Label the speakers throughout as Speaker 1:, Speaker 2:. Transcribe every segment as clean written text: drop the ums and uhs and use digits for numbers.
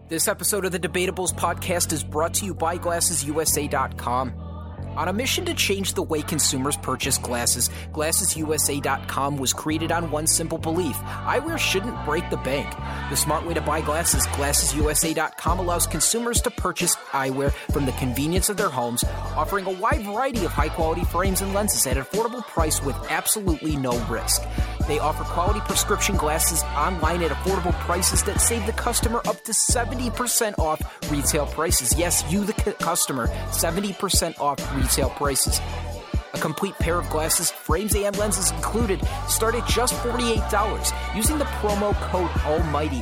Speaker 1: This episode of the Debatables podcast is brought to you by GlassesUSA.com. On a mission to change the way consumers purchase glasses, GlassesUSA.com was created on one simple belief: eyewear shouldn't break the bank. The smart way to buy glasses, GlassesUSA.com allows consumers to purchase eyewear from the convenience of their homes, offering a wide variety of high-quality frames and lenses at an affordable price with absolutely no risk. They offer quality prescription glasses online at affordable prices that save the customer up to 70% off retail prices. Yes, you, the customer, 70% off retail prices. A complete pair of glasses, frames and lenses included, start at just $48. Using the promo code ALMIGHTY,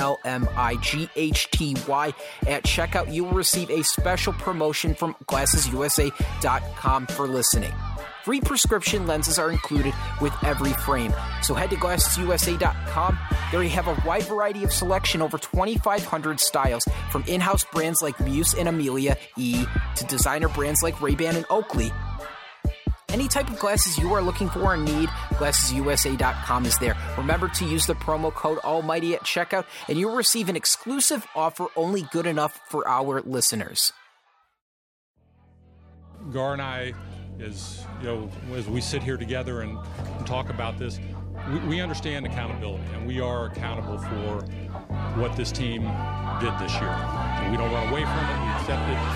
Speaker 1: ALMIGHTY, at checkout, you will receive a special promotion from GlassesUSA.com for listening. Free prescription lenses are included with every frame. So head to GlassesUSA.com. There you have a wide variety of selection, over 2,500 styles, from in-house brands like Muse and Amelia E to designer brands like Ray-Ban and Oakley. Any type of glasses you are looking for or need, GlassesUSA.com is there. Remember to use the promo code ALMIGHTY at checkout, and you'll receive an exclusive offer only good enough for our listeners.
Speaker 2: Gar and I, as we sit here together and talk about this, we understand accountability, and we are accountable for what this team did this year. And we don't run away from it. We accept it.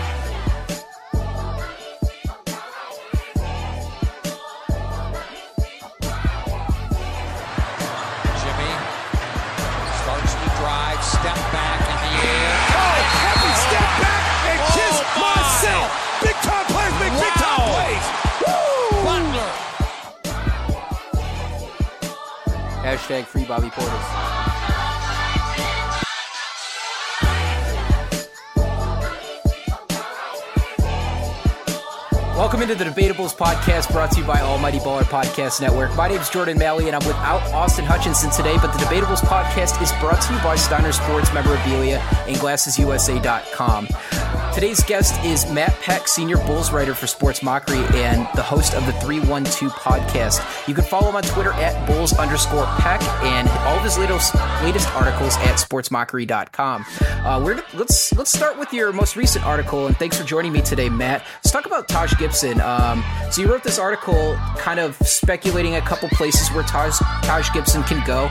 Speaker 3: Jimmy starts to drive, step back in the air.
Speaker 4: Oh, heavy step back and kiss myself. Big time plays, big time plays. Woo!
Speaker 3: Butler.
Speaker 1: Hashtag free Bobby Portis. Welcome into the Debatables podcast, brought to you by Almighty Baller Podcast Network. My name is Jordan Malley, and I'm without Austin Hutchinson today, but the Debatables podcast is brought to you by Steiner Sports Memorabilia and GlassesUSA.com. Today's guest is Matt Peck, senior Bulls writer for Sports Mockery and the host of the 312 podcast. You can follow him on Twitter at Bulls_Peck and all of his latest articles at SportsMockery.com. Let's start with your most recent article, and thanks for joining me today, Matt. Let's talk about Taj Gibson. So you wrote this article kind of speculating a couple places where Taj Gibson can go.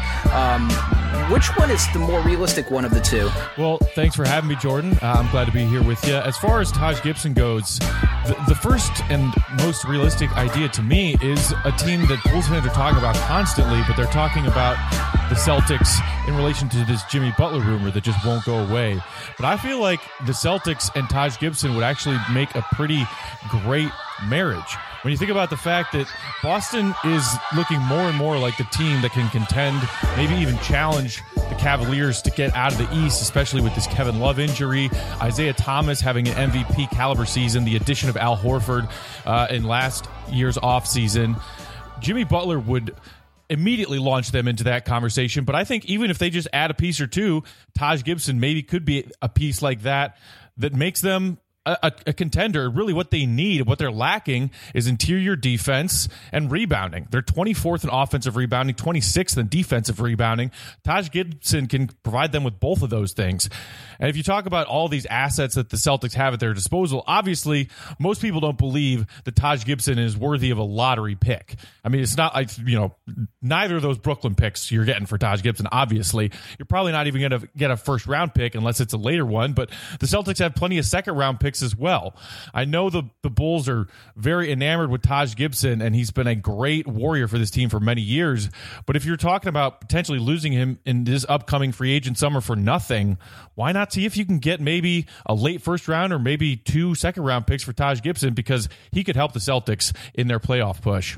Speaker 1: Which one is the more realistic one of the two?
Speaker 5: Well, thanks for having me, Jordan. I'm glad to be here with you. As far as Taj Gibson goes, the first and most realistic idea to me is a team that Bulls fans are talking about constantly, but they're talking about the Celtics in relation to this Jimmy Butler rumor that just won't go away. But I feel like the Celtics and Taj Gibson would actually make a pretty great marriage. When you think about the fact that Boston is looking more and more like the team that can contend, maybe even challenge the Cavaliers to get out of the East, especially with this Kevin Love injury, Isaiah Thomas having an MVP caliber season, the addition of Al Horford in last year's offseason, Jimmy Butler would immediately launch them into that conversation. But I think even if they just add a piece or two, Taj Gibson maybe could be a piece like that makes them a contender. Really what they need, what they're lacking, is interior defense and rebounding. They're 24th in offensive rebounding, 26th in defensive rebounding. Taj Gibson can provide them with both of those things. And if you talk about all these assets that the Celtics have at their disposal, obviously most people don't believe that Taj Gibson is worthy of a lottery pick. I mean, it's not like, neither of those Brooklyn picks you're getting for Taj Gibson, obviously. You're probably not even going to get a first round pick unless it's a later one, but the Celtics have plenty of second round picks as well. I know the Bulls are very enamored with Taj Gibson, and he's been a great warrior for this team for many years. But if you're talking about potentially losing him in this upcoming free agent summer for nothing, why not see if you can get maybe a late first round or maybe 2 second round picks for Taj Gibson, because he could help the Celtics in their playoff push.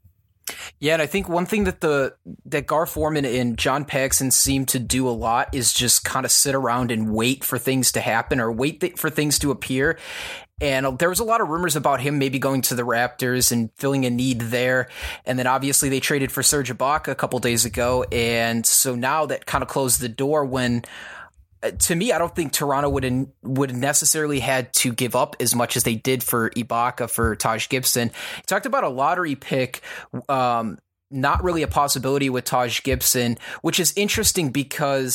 Speaker 1: Yeah, and I think one thing that Gar Forman and John Paxson seem to do a lot is just kind of sit around and wait for things to happen or wait for things to appear. And there was a lot of rumors about him maybe going to the Raptors and filling a need there. And then obviously they traded for Serge Ibaka a couple days ago. And so now that kind of closed the door when, to me, I don't think Toronto would necessarily had to give up as much as they did for Ibaka, for Taj Gibson. He talked about a lottery pick, not really a possibility with Taj Gibson, which is interesting because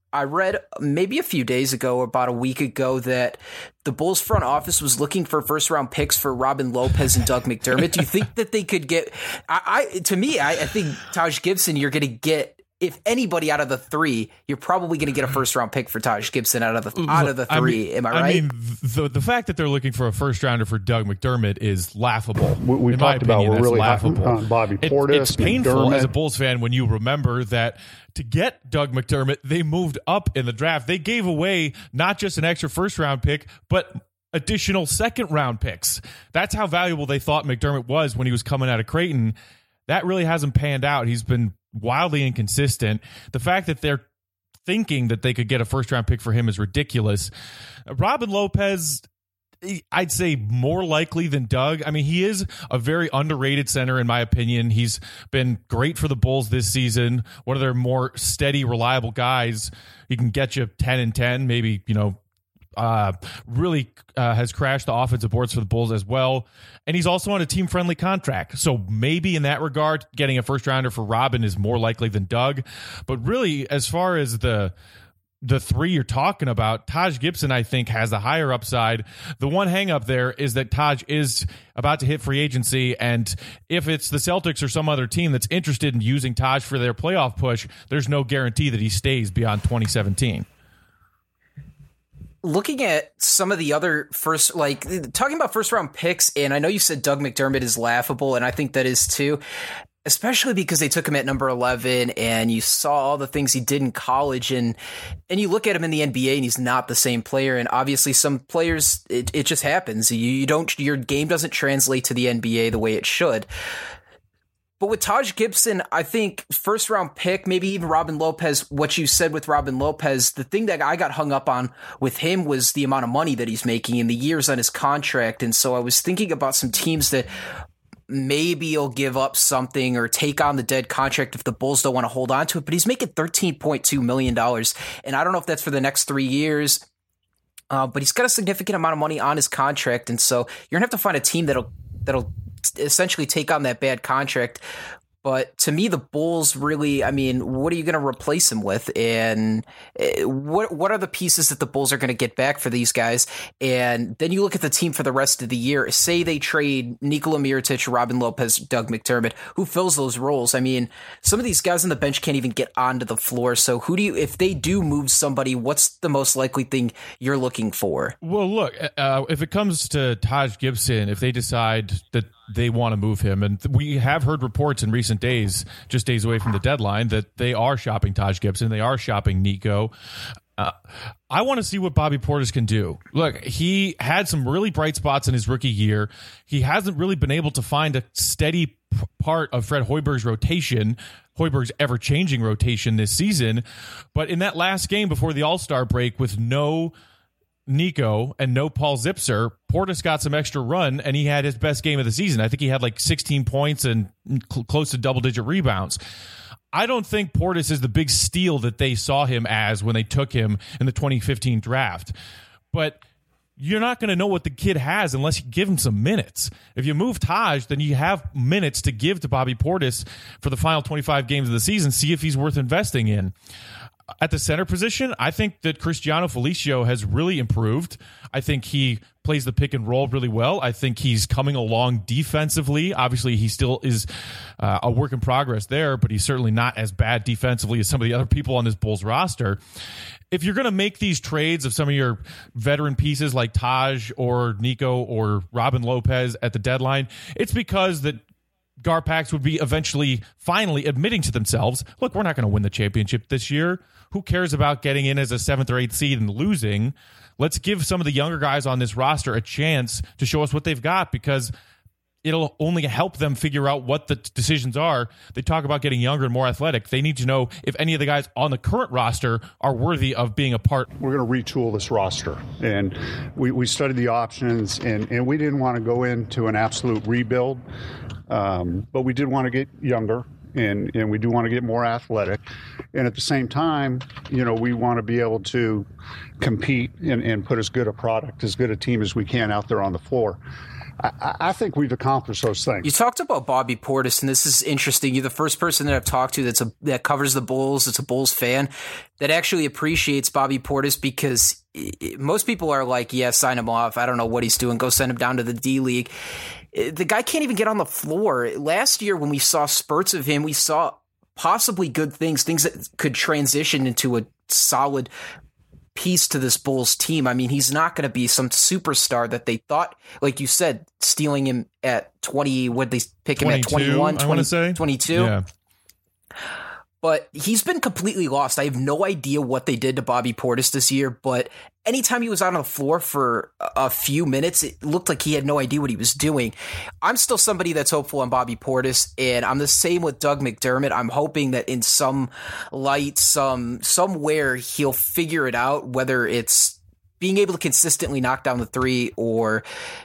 Speaker 1: I read maybe a few days ago, about a week ago, that the Bulls front office was looking for first-round picks for Robin Lopez and Doug McDermott. Do you think that they could get? I think Taj Gibson, you're going to get. If anybody out of the three, you're probably going to get a first-round pick for Taj Gibson out of the three. Am I right?
Speaker 5: I mean, the fact that they're looking for a first-rounder for Doug McDermott is laughable.
Speaker 6: We talked about we're really laughable. On Bobby Portis.
Speaker 5: It's painful
Speaker 6: McDermott.
Speaker 5: As a Bulls fan when you remember that to get Doug McDermott, they moved up in the draft. They gave away not just an extra first-round pick, but additional second-round picks. That's how valuable they thought McDermott was when he was coming out of Creighton. That really hasn't panned out. He's been wildly inconsistent. The fact that they're thinking that they could get a first-round pick for him is ridiculous. Robin Lopez, I'd say more likely than Doug. I mean, he is a very underrated center, in my opinion. He's been great for the Bulls this season. One of their more steady, reliable guys. He can get you 10 and 10, maybe, really has crashed the offensive boards for the Bulls as well. And he's also on a team-friendly contract. So maybe in that regard, getting a first-rounder for Robin is more likely than Doug. But really, as far as the three you're talking about, Taj Gibson, I think, has the higher upside. The one hang-up there is that Taj is about to hit free agency, and if it's the Celtics or some other team that's interested in using Taj for their playoff push, there's no guarantee that he stays beyond 2017.
Speaker 1: Looking at some of the other talking about first round picks, and I know you said Doug McDermott is laughable, and I think that is too, especially because they took him at number 11 and you saw all the things he did in college, and you look at him in the NBA and he's not the same player. And obviously some players, it just happens. Your game doesn't translate to the NBA the way it should. But with Taj Gibson, I think first round pick, maybe even Robin Lopez, what you said with Robin Lopez, the thing that I got hung up on with him was the amount of money that he's making and the years on his contract. And so I was thinking about some teams that maybe he'll give up something or take on the dead contract if the Bulls don't want to hold on to it. But he's making $13.2 million. And I don't know if that's for the next 3 years, but he's got a significant amount of money on his contract. And so you're going to have to find a team that'll essentially take on that bad contract. But to me, the Bulls really, I mean, what are you going to replace him with? And what are the pieces that the Bulls are going to get back for these guys? And then you look at the team for the rest of the year. Say they trade Nikola Mirotic, Robin Lopez, Doug McDermott. Who fills those roles? I mean, some of these guys on the bench can't even get onto the floor. So if they do move somebody, what's the most likely thing you're looking for?
Speaker 5: Well, look, if it comes to Taj Gibson, if they decide that they want to move him, and we have heard reports in recent days, just days away from the deadline, that they are shopping Taj Gibson, they are shopping Nico. I want to see what Bobby Portis can do. Look, he had some really bright spots in his rookie year. He hasn't really been able to find a steady part of Fred Hoiberg's rotation, Hoiberg's ever-changing rotation this season. But in that last game before the All-Star break with no Nico and no Paul Zipser, Portis got some extra run, and he had his best game of the season. I think he had like 16 points and close to double-digit rebounds. I don't think Portis is the big steal that they saw him as when they took him in the 2015 draft. But you're not going to know what the kid has unless you give him some minutes. If you move Taj, then you have minutes to give to Bobby Portis for the final 25 games of the season, see if he's worth investing in. At the center position, I think that Cristiano Felicio has really improved. I think he plays the pick and roll really well. I think he's coming along defensively. Obviously, he still is a work in progress there, but he's certainly not as bad defensively as some of the other people on this Bulls roster. If you're going to make these trades of some of your veteran pieces like Taj or Nico or Robin Lopez at the deadline, it's because that Garpax would be finally admitting to themselves, look, we're not going to win the championship this year. Who cares about getting in as a 7th or 8th seed and losing? Let's give some of the younger guys on this roster a chance to show us what they've got, because it'll only help them figure out what the decisions are. They talk about getting younger and more athletic. They need to know if any of the guys on the current roster are worthy of being a part.
Speaker 6: We're going to retool this roster, and we studied the options, and we didn't want to go into an absolute rebuild, but we did want to get younger. And we do want to get more athletic. And at the same time, we want to be able to compete and put as good a product, as good a team as we can out there on the floor. I think we've accomplished those things.
Speaker 1: You talked about Bobby Portis, and this is interesting. You're the first person that I've talked to that covers the Bulls, that's a Bulls fan, that actually appreciates Bobby Portis, because most people are like, yeah, sign him off. I don't know what he's doing. Go send him down to the D-League. The guy can't even get on the floor. Last year when we saw spurts of him, we saw possibly good things that could transition into a solid piece to this Bulls team. I mean, he's not going to be some superstar that they thought, like you said, stealing him at 20, would they pick him at 21, 22?
Speaker 5: Yeah.
Speaker 1: But he's been completely lost. I have no idea what they did to Bobby Portis this year, but anytime he was out on the floor for a few minutes, it looked like he had no idea what he was doing. I'm still somebody that's hopeful on Bobby Portis, and I'm the same with Doug McDermott. I'm hoping that in some light, somewhere he'll figure it out, whether it's being able to consistently knock down the three or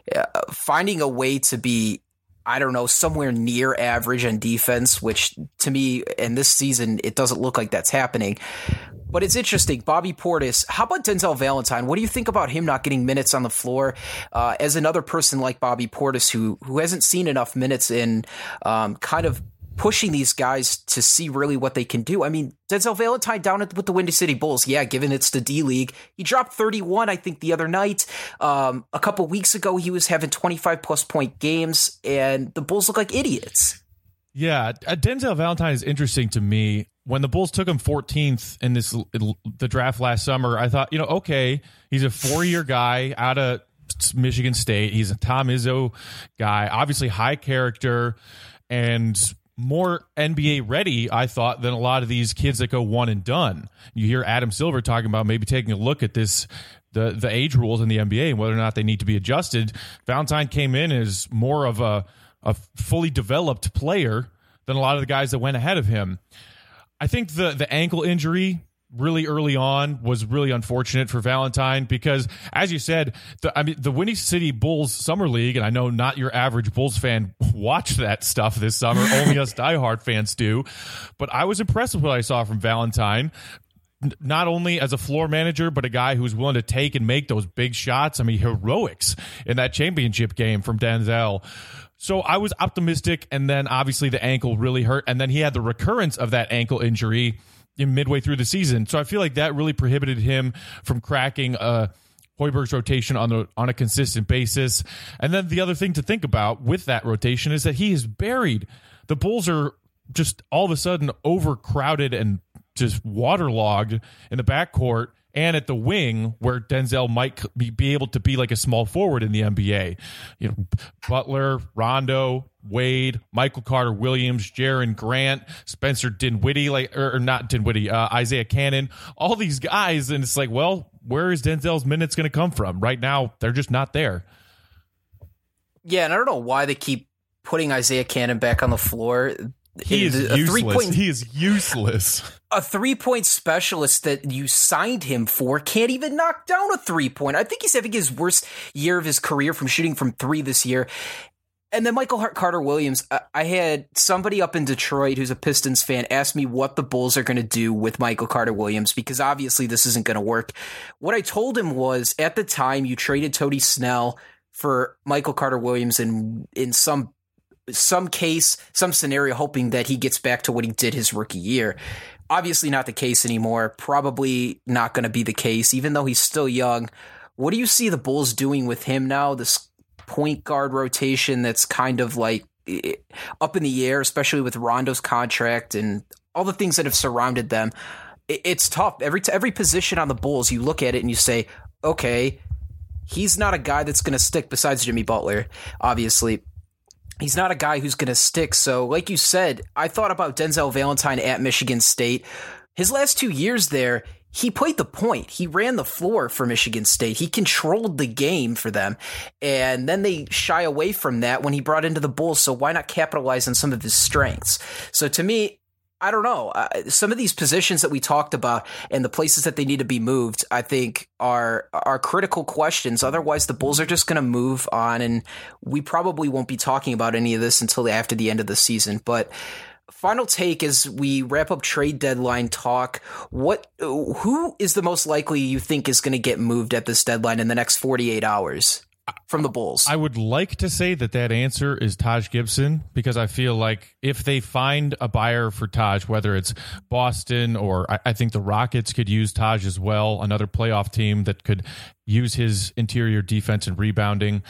Speaker 1: finding a way to be, I don't know, somewhere near average on defense, which to me in this season, it doesn't look like that's happening. But it's interesting. Bobby Portis. How about Denzel Valentine? What do you think about him not getting minutes on the floor as another person like Bobby Portis who hasn't seen enough minutes in kind of pushing these guys to see really what they can do? I mean, Denzel Valentine down with the Windy City Bulls. Yeah, given it's the D-League. He dropped 31, I think, the other night. A couple weeks ago, he was having 25-plus point games, and the Bulls look like idiots.
Speaker 5: Yeah, Denzel Valentine is interesting to me. When the Bulls took him 14th in the draft last summer, I thought, okay, he's a 4-year guy out of Michigan State. He's a Tom Izzo guy, obviously high character and more NBA ready, I thought, than a lot of these kids that go one and done. You hear Adam Silver talking about maybe taking a look at this, the age rules in the NBA and whether or not they need to be adjusted. Valentine came in as more of a fully developed player than a lot of the guys that went ahead of him. I think the ankle injury really early on was really unfortunate for Valentine because, as you said, the Windy City Bulls Summer League, and I know not your average Bulls fan watched that stuff this summer, only us diehard fans do, but I was impressed with what I saw from Valentine, not only as a floor manager, but a guy who's willing to take and make those big shots. I mean, heroics in that championship game from Denzel. So I was optimistic, and then obviously the ankle really hurt, and then he had the recurrence of that ankle injury in midway through the season. So I feel like that really prohibited him from cracking Hoiberg's rotation on a consistent basis. And then the other thing to think about with that rotation is that he is buried. The Bulls are just all of a sudden overcrowded and just waterlogged in the backcourt and at the wing where Denzel might be able to be like a small forward in the NBA. Butler, Rondo, Wade, Michael Carter-Williams, Jaren Grant, Spencer Dinwiddie, Isaiah Cannon, all these guys. And it's like, well, where is Denzel's minutes going to come from? Right now, they're just not there.
Speaker 1: Yeah, and I don't know why they keep putting Isaiah Cannon back on the floor.
Speaker 5: He is useless. He is useless.
Speaker 1: A 3-point specialist that you signed him for can't even knock down a 3-point. I think he's having his worst year of his career from shooting from 3 this year. And then Michael Carter-Williams, I had somebody up in Detroit who's a Pistons fan ask me what the Bulls are going to do with Michael Carter-Williams, because obviously this isn't going to work. What I told him was, at the time, you traded Tony Snell for Michael Carter-Williams in some case, some scenario, hoping that he gets back to what he did his rookie year. Obviously not the case anymore. Probably not going to be the case, even though he's still young. What do you see the Bulls doing with him now? This point guard rotation that's kind of like up in the air, especially with Rondo's contract and all the things that have surrounded them. It's tough. Every position on the Bulls, you look at it and you say, okay, he's not a guy that's going to stick besides Jimmy Butler, obviously. He's not a guy who's going to stick. So like you said, I thought about Denzel Valentine at Michigan State. His last 2 years there, he played the point. He ran the floor for Michigan State. He controlled the game for them. And then they shy away from that when he brought into the Bulls. So why not capitalize on some of his strengths? So to me, I don't know. Some of these positions that we talked about and the places that they need to be moved, I think are critical questions. Otherwise, the Bulls are just going to move on, and we probably won't be talking about any of this until after the end of the season. But final take as we wrap up trade deadline talk. Who is the most likely you think is going to get moved at this deadline in the next 48 hours? from the Bulls?
Speaker 5: I would like to say that answer is Taj Gibson, because I feel like if they find a buyer for Taj, whether it's Boston or I think the Rockets could use Taj as well, another playoff team that could use his interior defense and rebounding,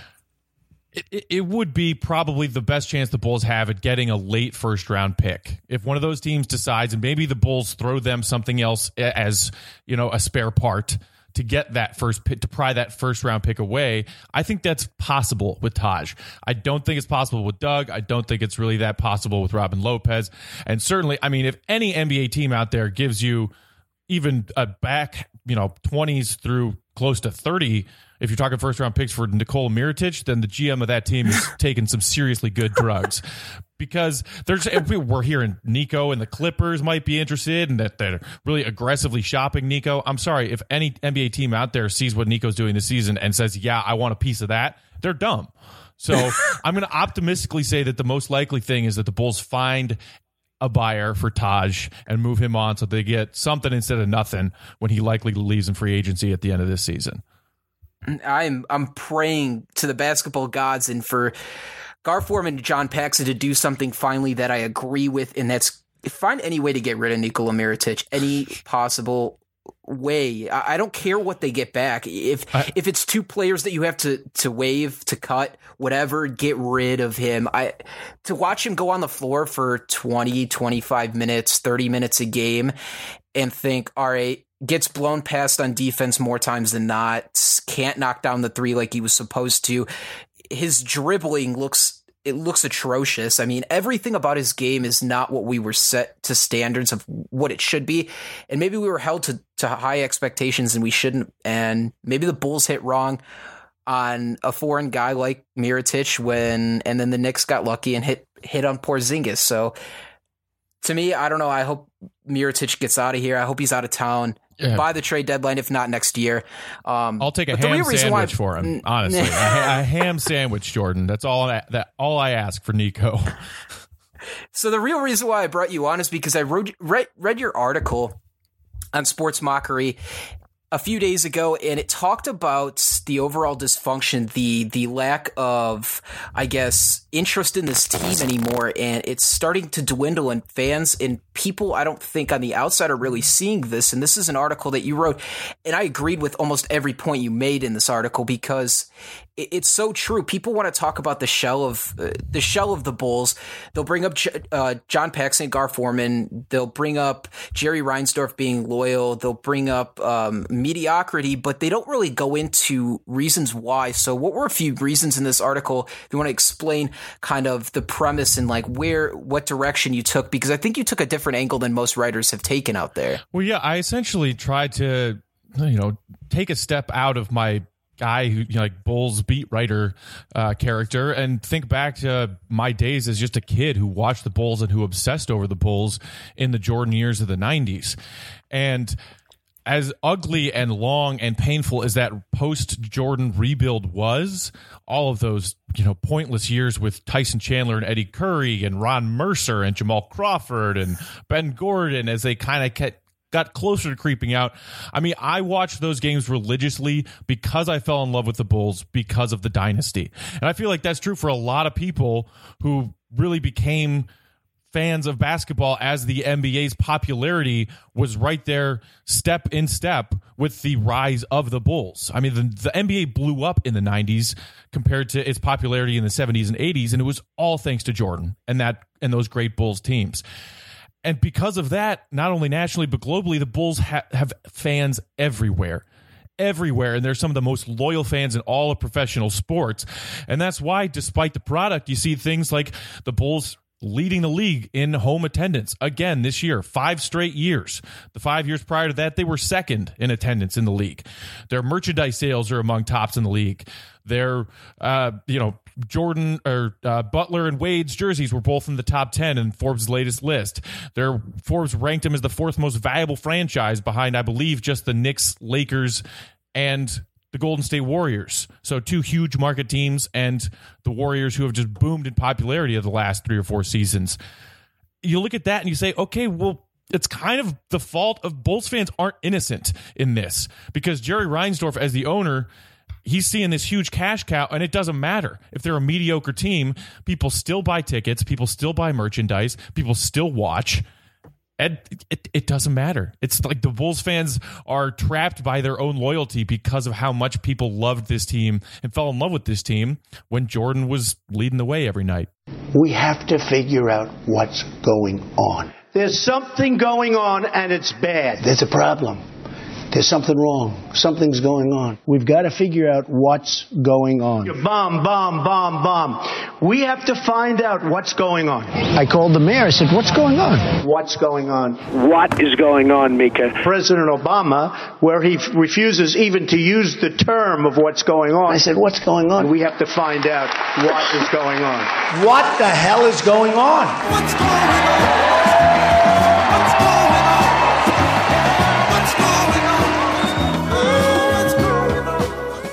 Speaker 5: it would be probably the best chance the Bulls have at getting a late first-round pick. If one of those teams decides, and maybe the Bulls throw them something else as, a spare part to get that first pick, to pry that first-round pick away, I think that's possible with Taj. I don't think it's possible with Doug. I don't think it's really that possible with Robin Lopez. And certainly, if any NBA team out there gives you even a back, 20s through close to 30, if you're talking first-round picks for Nikola Mirotic, then the GM of that team is taking some seriously good drugs. Because we're hearing Nico and the Clippers might be interested, and that they're really aggressively shopping Nico. I'm sorry, if any NBA team out there sees what Nico's doing this season and says, yeah, I want a piece of that, they're dumb. So I'm going to optimistically say that the most likely thing is that the Bulls find a buyer for Taj and move him on so they get something instead of nothing when he likely leaves in free agency at the end of this season.
Speaker 1: I'm praying to the basketball gods and for Gar Forman and John Paxson to do something finally that I agree with, and that's find any way to get rid of Nikola Mirotic, any possible way. I don't care what they get back. If it's two players that you have to waive, to cut, whatever, get rid of him. To watch him go on the floor for 20, 25 minutes, 30 minutes a game and think, all right, gets blown past on defense more times than not, can't knock down the three like he was supposed to. His dribbling looks atrocious. Everything about his game is not what we were set to standards of what it should be. And maybe we were held to high expectations and we shouldn't. And maybe the Bulls hit wrong on a foreign guy like Mirotic and then the Knicks got lucky and hit on Porzingis. So to me, I don't know. I hope Mirotic gets out of here. I hope he's out of town by the trade deadline, if not next year.
Speaker 5: I'll take a ham sandwich for him, honestly. a ham sandwich, Jordan. That's all I ask for Nico.
Speaker 1: So the real reason why I brought you on is because I read your article on Sports Mockery a few days ago, and it talked about the overall dysfunction, the lack of, I guess, interest in this team anymore, and it's starting to dwindle, and fans and people, I don't think on the outside are really seeing this, and this is an article that you wrote, and I agreed with almost every point you made in this article because it's so true. People want to talk about the shell of the Bulls. They'll bring up John Paxson, Gar Forman. They'll bring up Jerry Reinsdorf being loyal. They'll bring up mediocrity, but they don't really go into reasons why. So what were a few reasons in this article? If you want to explain kind of the premise and what direction you took, because I think you took a different angle than most writers have taken out there.
Speaker 5: Well, yeah, I essentially tried to, take a step out of my guy who Bulls beat writer character and think back to my days as just a kid who watched the Bulls and who obsessed over the Bulls in the Jordan years of the 90s. And as ugly and long and painful as that post-Jordan rebuild was, all of those pointless years with Tyson Chandler and Eddie Curry and Ron Mercer and Jamal Crawford and Ben Gordon as they kind of got closer to creeping out. I watched those games religiously because I fell in love with the Bulls because of the dynasty. And I feel like that's true for a lot of people who really became fans of basketball as the NBA's popularity was right there step in step with the rise of the Bulls. The NBA blew up in the 90s compared to its popularity in the 70s and 80s, and it was all thanks to Jordan and those great Bulls teams. And because of that, not only nationally, but globally, the Bulls have fans everywhere. And they're some of the most loyal fans in all of professional sports. And that's why, despite the product, you see things like the Bulls leading the league in home attendance. Again, this year, 5 straight years. The 5 years prior to that, they were second in attendance in the league. Their merchandise sales are among tops in the league. Their, Jordan or Butler and Wade's jerseys were both in the top 10 in Forbes' latest list. Forbes ranked them as the 4th most valuable franchise behind, I believe, just the Knicks, Lakers, and the Golden State Warriors. So 2 huge market teams and the Warriors, who have just boomed in popularity of the last 3 or 4 seasons. You look at that and you say, okay, well, it's kind of the fault of Bulls fans aren't innocent in this, because Jerry Reinsdorf, as the owner, he's seeing this huge cash cow, and it doesn't matter. If they're a mediocre team, people still buy tickets, people still buy merchandise, people still watch. And it doesn't matter. It's like the Bulls fans are trapped by their own loyalty because of how much people loved this team and fell in love with this team when Jordan was leading the way every night.
Speaker 7: We have to figure out what's going on.
Speaker 8: There's something going on, and it's bad.
Speaker 7: There's a problem. There's something wrong. Something's going on. We've got to figure out what's going on.
Speaker 8: Bomb. We have to find out what's going on.
Speaker 7: I called the mayor. I said, what's going on?
Speaker 8: What's going on?
Speaker 9: What is going on, Mika?
Speaker 8: President Obama, where he refuses even to use the term of what's going on.
Speaker 7: I said, what's going on?
Speaker 8: And we have to find out what is going on.
Speaker 7: What the hell is going on?
Speaker 4: What's going on? What's going on? What's going on? What's going on?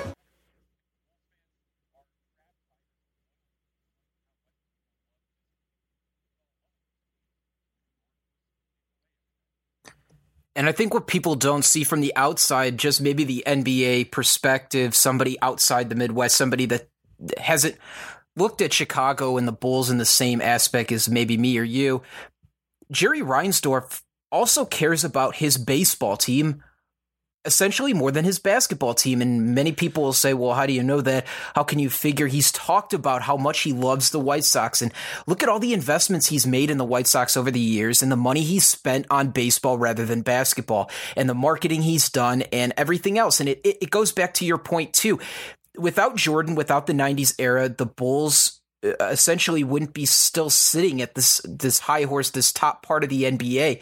Speaker 1: And I think what people don't see from the outside, just maybe the NBA perspective, somebody outside the Midwest, somebody that hasn't looked at Chicago and the Bulls in the same aspect as maybe me or you, Jerry Reinsdorf also cares about his baseball team essentially more than his basketball team. And many people will say, well, how do you know that? How can you figure? He's talked about how much he loves the White Sox, and look at all the investments he's made in the White Sox over the years and the money he's spent on baseball rather than basketball and the marketing he's done and everything else. And it goes back to your point too. Without Jordan, without the 90s era, the Bulls essentially wouldn't be still sitting at this high horse, this top part of the NBA.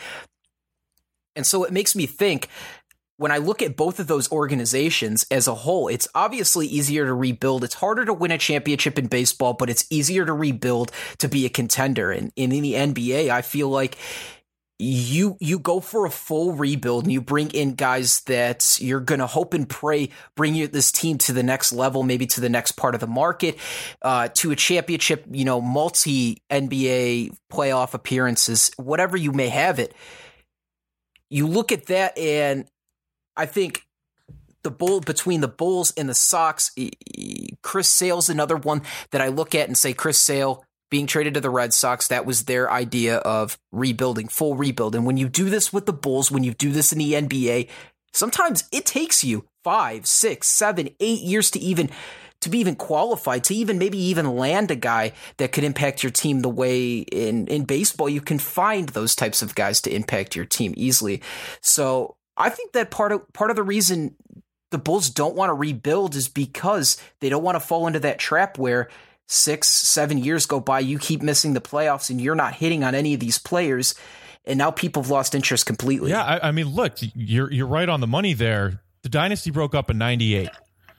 Speaker 1: And so it makes me think, when I look at both of those organizations as a whole, it's obviously easier to rebuild. It's harder to win a championship in baseball, but it's easier to rebuild to be a contender. And in the NBA, I feel like you go for a full rebuild and you bring in guys that you're going to hope and pray bring you this team to the next level, maybe to the next part of the market, to a championship, multi NBA playoff appearances, whatever you may have it. You look at that, and I think between the Bulls and the Sox, Chris Sale's another one that I look at and say, Chris Sale being traded to the Red Sox, that was their idea of rebuilding, full rebuild. And when you do this with the Bulls, when you do this in the NBA, sometimes it takes you 5, 6, 7, 8 years to be even qualified, to maybe even land a guy that could impact your team the way in baseball you can find those types of guys to impact your team easily. So I think that part of the reason the Bulls don't want to rebuild is because they don't want to fall into that trap where 6, 7 years go by, you keep missing the playoffs and you're not hitting on any of these players, and now people have lost interest completely.
Speaker 5: Yeah, I mean, look, you're right on the money there. The dynasty broke up in 98.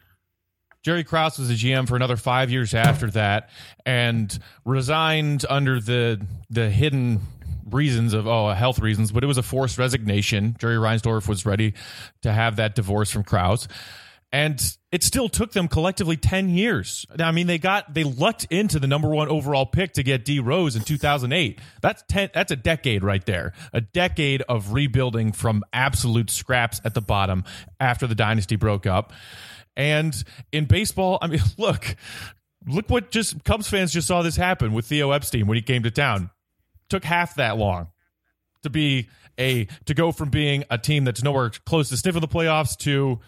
Speaker 5: Jerry Krause was the GM for another 5 years after that and resigned under the hidden reasons of health reasons, but it was a forced resignation. Jerry Reinsdorf was ready to have that divorce from Krause, and it still took them collectively 10 years. I mean, they lucked into the number 1 overall pick to get D Rose in 2008. That's a decade right there. A decade of rebuilding from absolute scraps at the bottom after the dynasty broke up. And in baseball, I mean, look what Cubs fans just saw this happen with Theo Epstein when he came to town. Took half that long to go from being a team that's nowhere close to sniffing the playoffs to,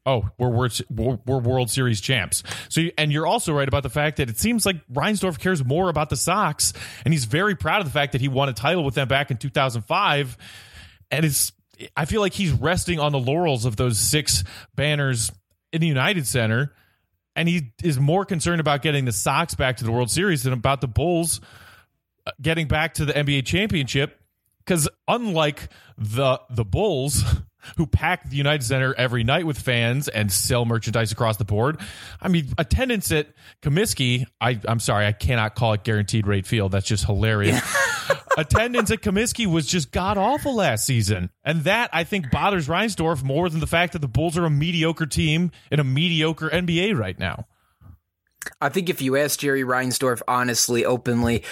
Speaker 5: we're World Series champs. So, and you're also right about the fact that it seems like Reinsdorf cares more about the Sox, and he's very proud of the fact that he won a title with them back in 2005. And I feel like he's resting on the laurels of those 6 banners in the United Center, and he is more concerned about getting the Sox back to the World Series than about the Bulls getting back to the NBA championship, because unlike the Bulls, who pack the United Center every night with fans and sell merchandise across the board, I mean, attendance at Comiskey, I'm sorry, I cannot call it Guaranteed Rate Field. That's just hilarious. Attendance at Comiskey was just god-awful last season. And that, I think, bothers Reinsdorf more than the fact that the Bulls are a mediocre team in a mediocre NBA right now.
Speaker 1: I think if you ask Jerry Reinsdorf honestly, openly,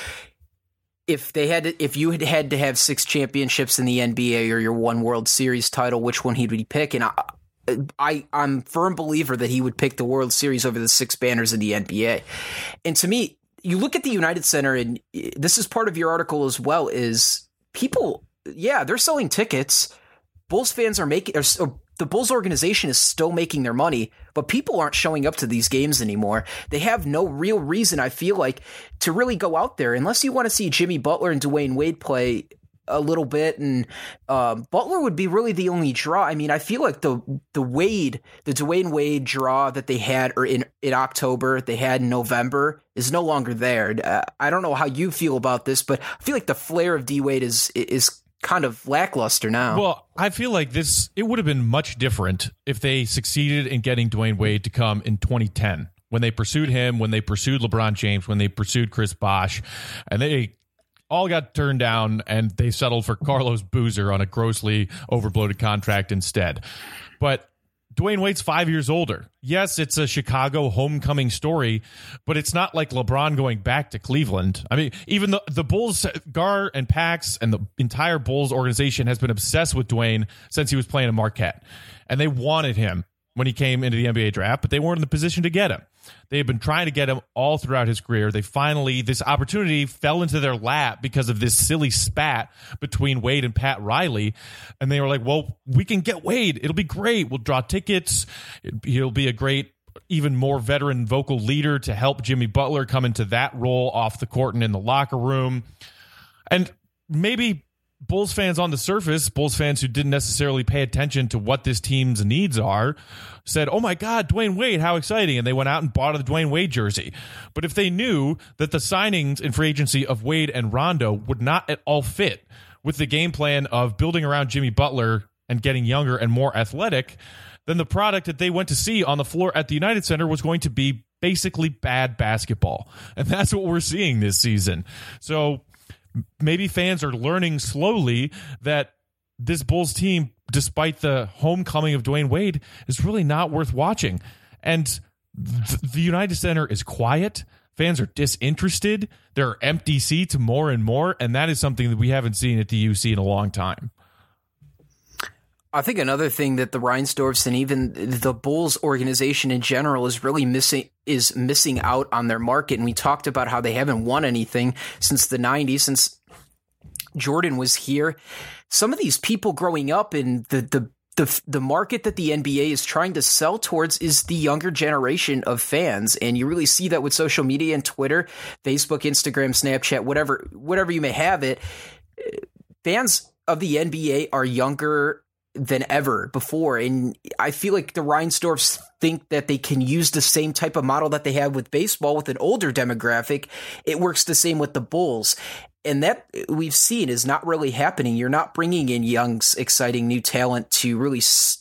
Speaker 1: if you had to have 6 championships in the NBA or your 1 World Series title, which one he would pick? And I'm a firm believer that he would pick the World Series over the 6 banners in the NBA. And to me, you look at the United Center, and this is part of your article as well, is people, they're selling tickets. Bulls fans are making, or the Bulls organization is still making their money, but people aren't showing up to these games anymore. They have no real reason, I feel like, to really go out there unless you want to see Jimmy Butler and Dwayne Wade play a little bit, and Butler would be really the only draw. I mean, I feel like the Dwayne Wade draw that they had or in October, they had in November, is no longer there. I don't know how you feel about this, but I feel like the flair of D Wade is kind of lackluster now.
Speaker 5: Well, I feel like it would have been much different if they succeeded in getting Dwayne Wade to come in 2010, when they pursued him, when they pursued LeBron James, when they pursued Chris Bosh, and they all got turned down, and they settled for Carlos Boozer on a grossly overbloated contract instead. But Dwayne Wade's 5 years older. Yes, it's a Chicago homecoming story, but it's not like LeBron going back to Cleveland. I mean, even the Bulls, Gar and Pax and the entire Bulls organization has been obsessed with Dwayne since he was playing in Marquette. And they wanted him when he came into the NBA draft, but they weren't in the position to get him. They had been trying to get him all throughout his career. They finally, this opportunity fell into their lap because of this silly spat between Wade and Pat Riley. And they were like, well, we can get Wade. It'll be great. We'll draw tickets. He'll be a great, even more veteran vocal leader to help Jimmy Butler come into that role off the court and in the locker room. And maybe Bulls fans on the surface, Bulls fans who didn't necessarily pay attention to what this team's needs are, said, oh my God, Dwayne Wade, how exciting. And they went out and bought a Dwayne Wade jersey. But if they knew that the signings in free agency of Wade and Rondo would not at all fit with the game plan of building around Jimmy Butler and getting younger and more athletic, then the product that they went to see on the floor at the United Center was going to be basically bad basketball. And that's what we're seeing this season. So maybe fans are learning slowly that this Bulls team, despite the homecoming of Dwayne Wade, is really not worth watching. And the United Center is quiet. Fans are disinterested. There are empty seats more and more, and that is something that we haven't seen at the UC in a long time.
Speaker 1: I think another thing that the Reinsdorfs and even the Bulls organization in general is really missing out on their market. And we talked about how they haven't won anything since the 90s, since Jordan was here. Some of these people growing up in the market that the NBA is trying to sell towards is the younger generation of fans. And you really see that with social media and Twitter, Facebook, Instagram, Snapchat, whatever you may have it. Fans of the NBA are younger than ever before. And I feel like the Reinsdorfs think that they can use the same type of model that they have with baseball with an older demographic. It works the same with the Bulls. And that we've seen is not really happening. You're not bringing in young, exciting new talent to really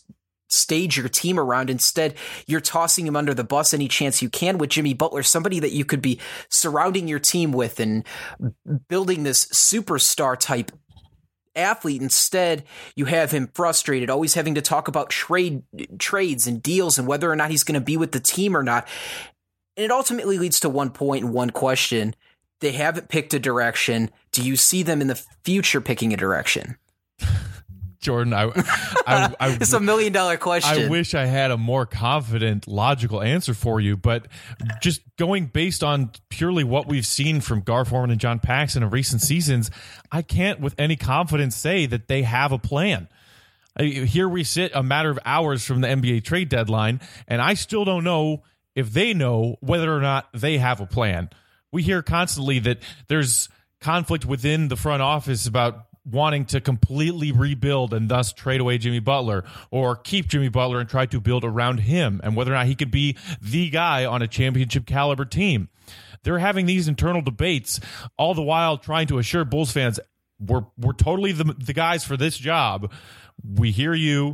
Speaker 1: stage your team around. Instead, you're tossing him under the bus any chance you can with Jimmy Butler, somebody that you could be surrounding your team with and building this superstar type athlete. Instead, you have him frustrated, always having to talk about trades and deals and whether or not he's going to be with the team or not. And it ultimately leads to one point and one question. They haven't picked a direction. Do you see them in the future picking a direction?
Speaker 5: Jordan,
Speaker 1: it's $1 million question.
Speaker 5: I wish I had a more confident, logical answer for you, but just going based on purely what we've seen from Gar Forman and John Paxson in recent seasons, I can't with any confidence say that they have a plan. Here we sit a matter of hours from the NBA trade deadline, and I still don't know if they know whether or not they have a plan. We hear constantly that there's conflict within the front office about wanting to completely rebuild and thus trade away Jimmy Butler, or keep Jimmy Butler and try to build around him, and whether or not he could be the guy on a championship caliber team. They're having these internal debates, all the while trying to assure Bulls fans, we're totally the guys for this job. We hear you.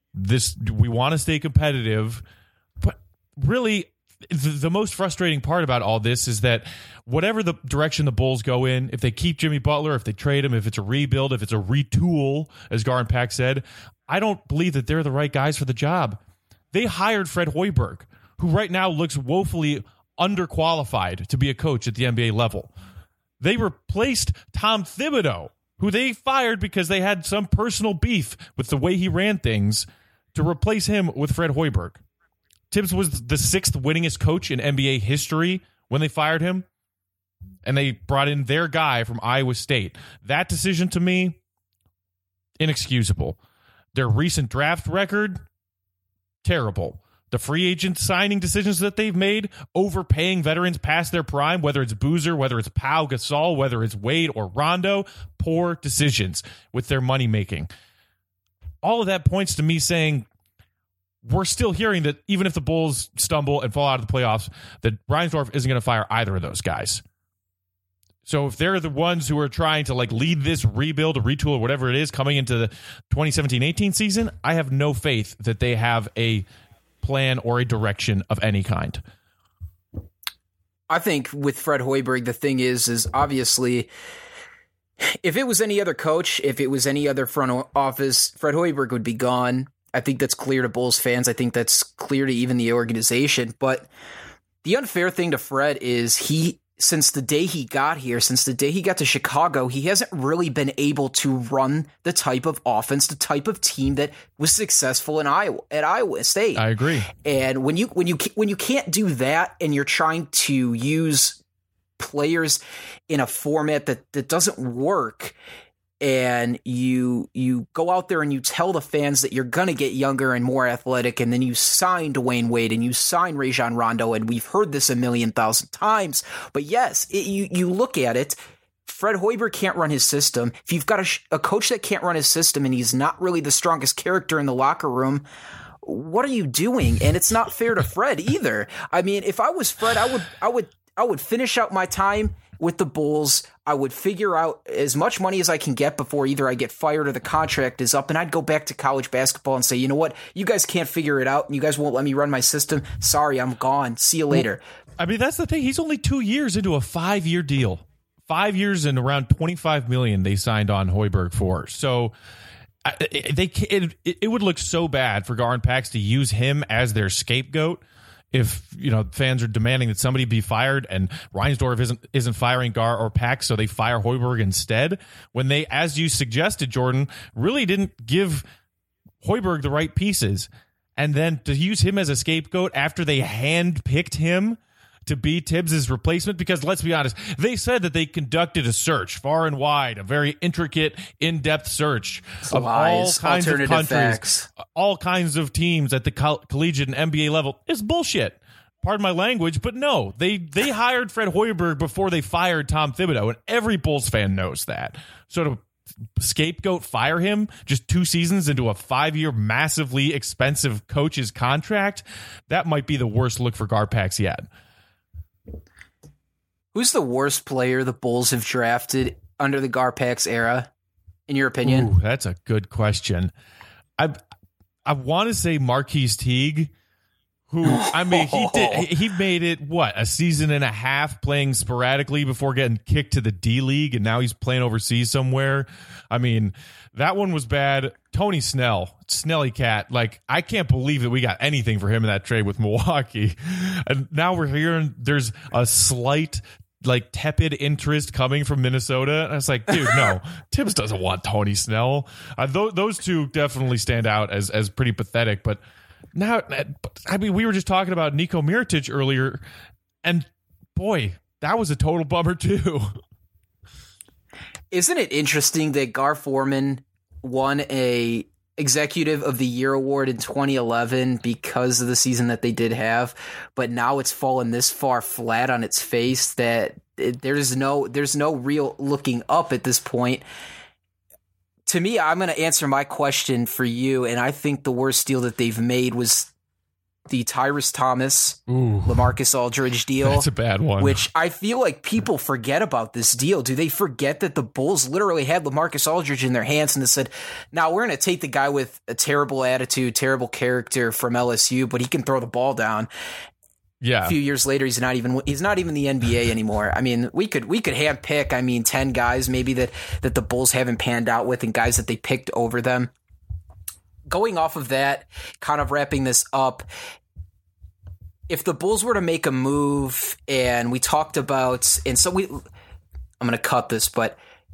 Speaker 5: We want to stay competitive. But really, the most frustrating part about all this is that whatever the direction the Bulls go in, if they keep Jimmy Butler, if they trade him, if it's a rebuild, if it's a retool, as Gar and Pack said, I don't believe that they're the right guys for the job. They hired Fred Hoiberg, who right now looks woefully underqualified to be a coach at the NBA level. They replaced Tom Thibodeau, who they fired because they had some personal beef with the way he ran things, to replace him with Fred Hoiberg. Tibbs was the 6th winningest coach in NBA history when they fired him, and they brought in their guy from Iowa State. That decision, to me, inexcusable. Their recent draft record, terrible. The free agent signing decisions that they've made, overpaying veterans past their prime, whether it's Boozer, whether it's Pau Gasol, whether it's Wade or Rondo, poor decisions with their money making. All of that points to me saying we're still hearing that even if the Bulls stumble and fall out of the playoffs, that Reinsdorf isn't going to fire either of those guys. So if they're the ones who are trying to lead this rebuild or retool or whatever it is coming into the 2017-18 season, I have no faith that they have a plan or a direction of any kind.
Speaker 1: I think with Fred Hoiberg, the thing is obviously if it was any other coach, if it was any other front office, Fred Hoiberg would be gone. I think that's clear to Bulls fans. I think that's clear to even the organization. But the unfair thing to Fred is since the day he got here, since the day he got to Chicago, he hasn't really been able to run the type of offense, the type of team that was successful at Iowa State.
Speaker 5: I agree.
Speaker 1: And when you can't do that, and you're trying to use players in a format that doesn't work, and you go out there and you tell the fans that you're going to get younger and more athletic, and then you sign Dwayne Wade and you sign Rajon Rondo, and we've heard this 1,000,000 times. But yes, you look at it, Fred Hoiberg can't run his system. If you've got a coach that can't run his system and he's not really the strongest character in the locker room, what are you doing? And it's not fair to Fred either. I mean, if I was Fred, I would finish out my time with the Bulls. I would figure out as much money as I can get before either I get fired or the contract is up, and I'd go back to college basketball and say, you know what, you guys can't figure it out and you guys won't let me run my system. Sorry, I'm gone. See you later.
Speaker 5: I mean, that's the thing. He's only 2 years into a 5-year deal. 5 years and around $25 million they signed on Hoiberg for. So it would look so bad for Gar and Pax to use him as their scapegoat. If fans are demanding that somebody be fired and Reinsdorf isn't firing Gar or Pax, so they fire Hoiberg instead, when they, as you suggested, Jordan, really didn't give Hoiberg the right pieces, and then to use him as a scapegoat after they handpicked him to be Tibbs' replacement, because let's be honest, they said that they conducted a search far and wide, a very intricate, in-depth search of all kinds of countries, all kinds of teams at the collegiate and NBA level. It's bullshit. Pardon my language, but no, they hired Fred Hoiberg before they fired Tom Thibodeau, and every Bulls fan knows that. So to scapegoat fire him just 2 seasons into a 5-year massively expensive coach's contract, that might be the worst look for Garpax yet.
Speaker 1: Who's the worst player the Bulls have drafted under the Garpax era, in your opinion?
Speaker 5: Ooh, that's a good question. I want to say Marquise Teague, who, I mean, he made it, a season and a half playing sporadically before getting kicked to the D League, and now he's playing overseas somewhere. I mean, that one was bad. Tony Snell, Snelly Cat, I can't believe that we got anything for him in that trade with Milwaukee. And now we're hearing there's a slight tepid interest coming from Minnesota. And I was like, dude, no, Tibbs doesn't want Tony Snell. Those two definitely stand out as pretty pathetic. But now, I mean, we were just talking about Nico Mirotic earlier, and boy, that was a total bummer too.
Speaker 1: Isn't it interesting that Gar Forman won a Executive of the Year award in 2011 because of the season that they did have, but now it's fallen this far flat on its face that there's no real looking up at this point. To me, I'm going to answer my question for you, and I think the worst deal that they've made was the Tyrese Thomas, LaMarcus Aldridge deal.
Speaker 5: That's a bad one.
Speaker 1: Which I feel like people forget about this deal. Do they forget that the Bulls literally had LaMarcus Aldridge in their hands and they said, now we're going to take the guy with a terrible attitude, terrible character from LSU, but he can throw the ball down.
Speaker 5: Yeah.
Speaker 1: A few years later, he's not even the NBA anymore. I mean, we could handpick, 10 guys maybe that the Bulls haven't panned out with and guys that they picked over them. Going off of that, kind of wrapping this up, if the Bulls were to make a move, and we talked about, and so I'm going to cut this, but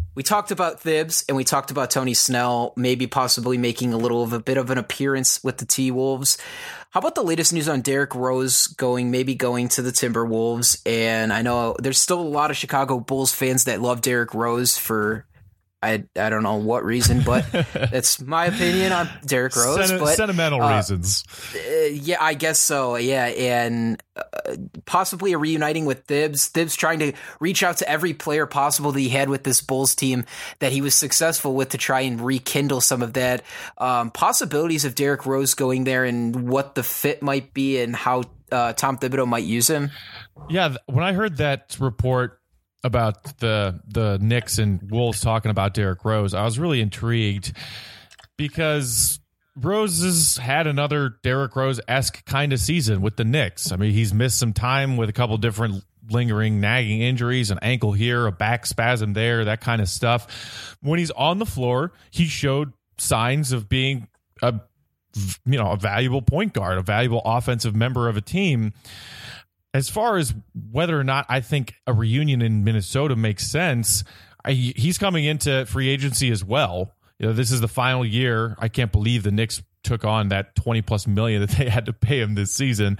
Speaker 1: We talked about Thibs and we talked about Tony Snell, maybe possibly making a bit of an appearance with the T-Wolves. How about the latest news on Derrick Rose going to the Timberwolves? And I know there's still a lot of Chicago Bulls fans that love Derrick Rose for I don't know what reason, but that's my opinion on Derrick Rose.
Speaker 5: Sentimental reasons.
Speaker 1: Yeah, I guess so. Yeah, and possibly a reuniting with Thibs. Thibs trying to reach out to every player possible that he had with this Bulls team that he was successful with to try and rekindle some of that. Possibilities of Derrick Rose going there and what the fit might be and how Tom Thibodeau might use him.
Speaker 5: Yeah, when I heard that report about the Knicks and Wolves talking about Derrick Rose, I was really intrigued because Rose has had another Derrick Rose-esque kind of season with the Knicks. I mean, he's missed some time with a couple different lingering, nagging injuries, an ankle here, a back spasm there, that kind of stuff. When he's on the floor, he showed signs of being a valuable point guard, a valuable offensive member of a team. As far as whether or not I think a reunion in Minnesota makes sense, he's coming into free agency as well. This is the final year. I can't believe the Knicks took on that $20+ million that they had to pay him this season.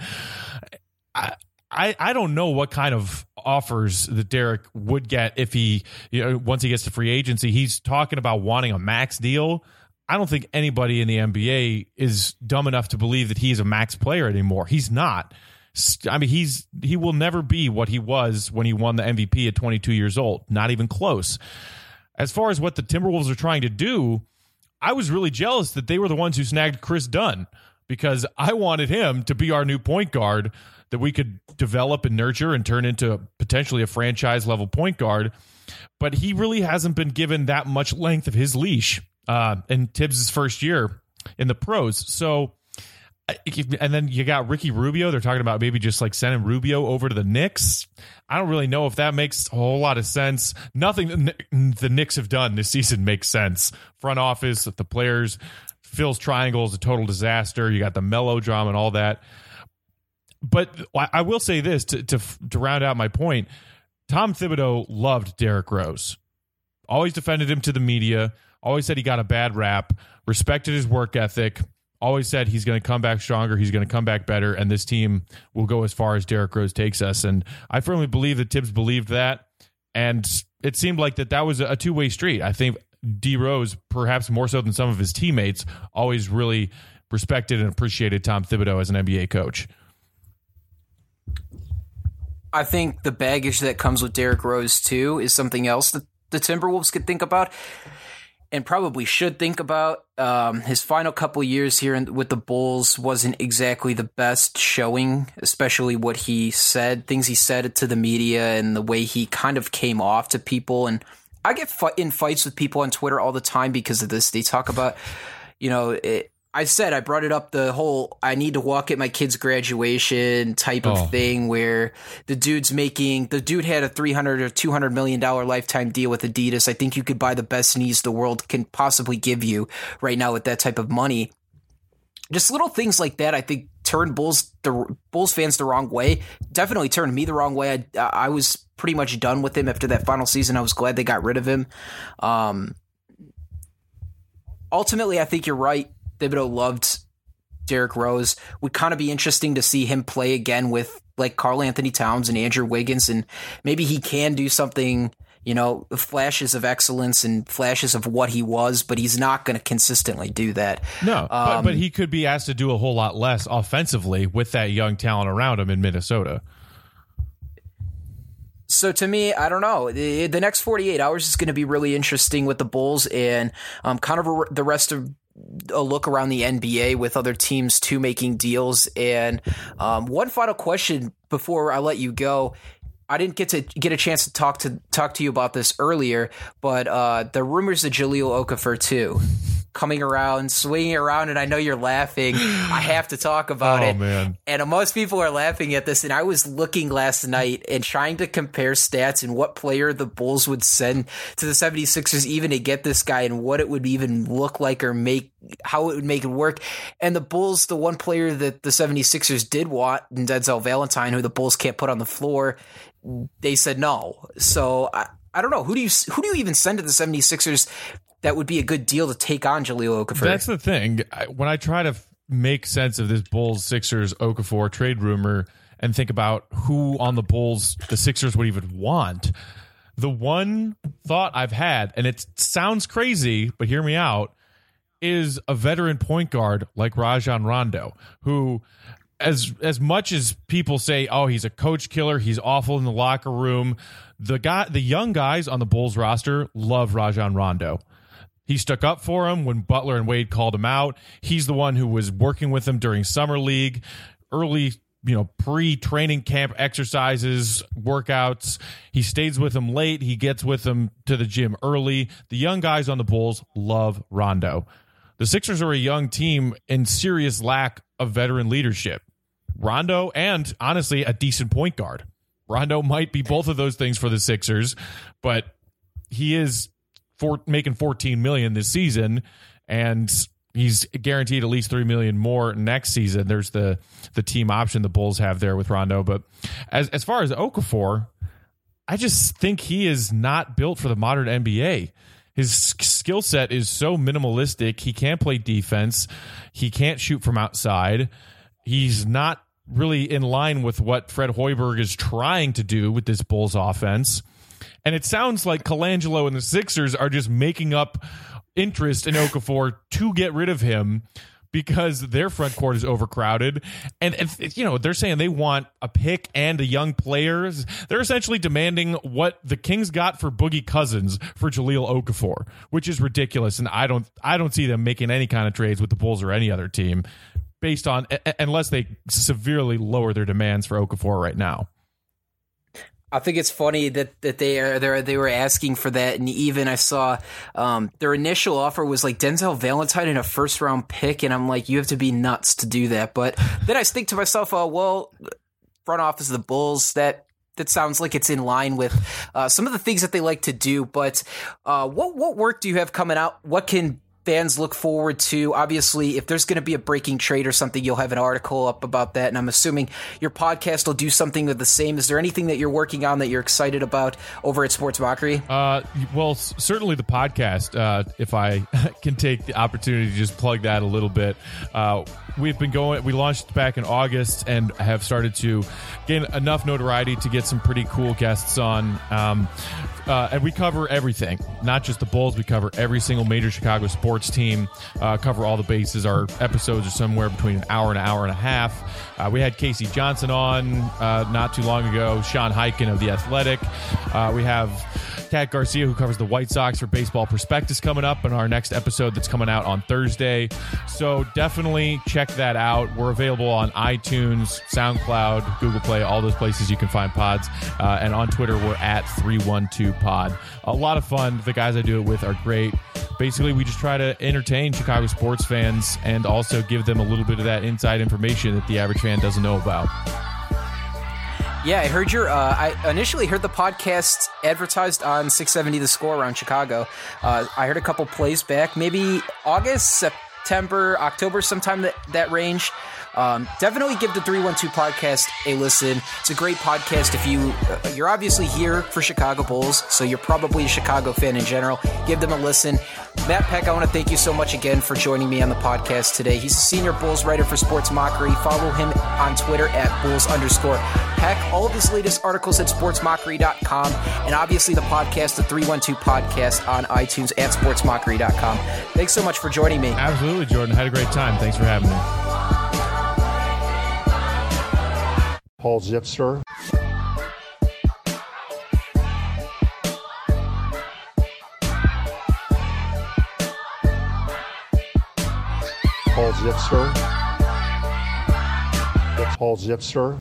Speaker 5: I don't know what kind of offers that Derrick would get if he, once he gets to free agency. He's talking about wanting a max deal. I don't think anybody in the NBA is dumb enough to believe that he's a max player anymore. He's not. I mean, he will never be what he was when he won the MVP at 22 years old. Not even close. As far as what the Timberwolves are trying to do, I was really jealous that they were the ones who snagged Chris Dunn, because I wanted him to be our new point guard that we could develop and nurture and turn into potentially a franchise level point guard. But he really hasn't been given that much length of his leash in Tibbs' first year in the pros. So, and then you got Ricky Rubio. They're talking about maybe just like sending Rubio over to the Knicks. I don't really know if that makes a whole lot of sense. Nothing the Knicks have done this season makes sense. Front office, the players, Phil's triangle is a total disaster. You got the melodrama and all that. But I will say this to round out my point. Tom Thibodeau loved Derrick Rose. Always defended him to the media. Always said he got a bad rap. Respected his work ethic. Always said he's going to come back stronger, he's going to come back better, and this team will go as far as Derrick Rose takes us. And I firmly believe that Tibbs believed that, and it seemed like that was a two-way street. I think D. Rose, perhaps more so than some of his teammates, always really respected and appreciated Tom Thibodeau as an NBA coach.
Speaker 1: I think the baggage that comes with Derrick Rose, too, is something else that the Timberwolves could think about. And probably should think about. His final couple years here with the Bulls wasn't exactly the best showing, especially what he said, things he said to the media and the way he kind of came off to people. And I get in fights with people on Twitter all the time because of this. They talk about, I brought it up, the whole I need to walk at my kid's graduation type of thing, where the dude had a $300 or $200 million lifetime deal with Adidas. I think you could buy the best knees the world can possibly give you right now with that type of money. Just little things like that, I think, turned Bulls fans the wrong way. Definitely turned me the wrong way. I was pretty much done with him after that final season. I was glad they got rid of him. Ultimately, I think you're right. Thibodeau loved Derrick Rose. Would kind of be interesting to see him play again with like Karl Anthony Towns and Andrew Wiggins, and maybe he can do something, flashes of excellence and flashes of what he was, but he's not going to consistently do that.
Speaker 5: No, but he could be asked to do a whole lot less offensively with that young talent around him in Minnesota.
Speaker 1: So to me, I don't know. The next 48 hours is going to be really interesting with the Bulls and kind of the rest of a look around the NBA with other teams too making deals. And one final question before I let you go. I didn't get a chance to talk to you about this earlier, but the rumors of Jahlil Okafor too. coming around, swinging around, and I know you're laughing. I have to talk about it.
Speaker 5: Man.
Speaker 1: And most people are laughing at this, and I was looking last night and trying to compare stats and what player the Bulls would send to the 76ers even to get this guy and what it would even look like or how it would make it work. And the Bulls, the one player that the 76ers did want, Denzel Valentine, who the Bulls can't put on the floor, they said no. So I don't know. Who do you even send to the 76ers that would be a good deal to take on Jahlil Okafor?
Speaker 5: That's the thing. When I try to make sense of this Bulls-Sixers Okafor trade rumor and think about who on the Bulls the Sixers would even want, the one thought I've had, and it sounds crazy, but hear me out, is a veteran point guard like Rajon Rondo, who, as much as people say, oh, he's a coach killer, he's awful in the locker room, the young guys on the Bulls roster love Rajon Rondo. He stuck up for him when Butler and Wade called him out. He's the one who was working with him during summer league, early, pre-training camp exercises, workouts. He stays with him late. He gets with him to the gym early. The young guys on the Bulls love Rondo. The Sixers are a young team in serious lack of veteran leadership. Rondo and, honestly, a decent point guard. Rondo might be both of those things for the Sixers, but he is making $14 million this season, and he's guaranteed at least $3 million more next season. There's the team option the Bulls have there with Rondo. But as far as Okafor, I just think he is not built for the modern NBA. His skill set is so minimalistic. He can't play defense. He can't shoot from outside. He's not really in line with what Fred Hoiberg is trying to do with this Bulls offense. And it sounds like Colangelo and the Sixers are just making up interest in Okafor to get rid of him because their front court is overcrowded. And they're saying they want a pick and a young player. They're essentially demanding what the Kings got for Boogie Cousins for Jahlil Okafor, which is ridiculous. And I don't see them making any kind of trades with the Bulls or any other team based on, unless they severely lower their demands for Okafor right now.
Speaker 1: I think it's funny that they were asking for that, and even I saw their initial offer was like Denzel Valentine and a first round pick, and I'm like, you have to be nuts to do that. But then I think to myself, oh well, front office of the Bulls, that sounds like it's in line with some of the things that they like to do. But what work do you have coming out? What can fans look forward to? Obviously, if there's going to be a breaking trade or something, you'll have an article up about that, and I'm assuming your podcast will do something of the same. Is there anything that you're working on that you're excited about over at Sports Mockery?
Speaker 5: Well, certainly the podcast, if I can take the opportunity to just plug that a little bit. We launched back in August and have started to gain enough notoriety to get some pretty cool guests on. And we cover everything, not just the Bulls. We cover every single major Chicago sports team, cover all the bases. Our episodes are somewhere between an hour and a half. We had Casey Johnson on not too long ago, Sean Hyken of The Athletic. We have Kat Garcia, who covers the White Sox for Baseball Prospectus, coming up in our next episode that's coming out on Thursday. So definitely check that out. We're available on iTunes, SoundCloud, Google Play, all those places you can find pods. And on Twitter, we're at 312pod. A lot of fun. The guys I do it with are great. Basically, we just try to entertain Chicago sports fans and also give them a little bit of that inside information that the average fan doesn't know about.
Speaker 1: Yeah, I heard I initially heard the podcast advertised on 670 The Score around Chicago. I heard a couple plays back, maybe August, September, October, sometime that range. Definitely give the 312 podcast a listen. It's a great podcast. If you're obviously here for Chicago Bulls, so you're probably a Chicago fan in general, give them a listen. Matt Peck, I want to thank you so much again for joining me on the podcast today. He's a senior Bulls writer for Sports Mockery. Follow him on Twitter at Bulls_Peck. All of his latest articles at sportsmockery.com, and obviously the podcast, the 312 podcast, on iTunes at sportsmockery.com. Thanks so much for joining me.
Speaker 5: Absolutely, Jordan. Had a great time. Thanks for having me.
Speaker 6: Paul Zipser. Paul Zipser.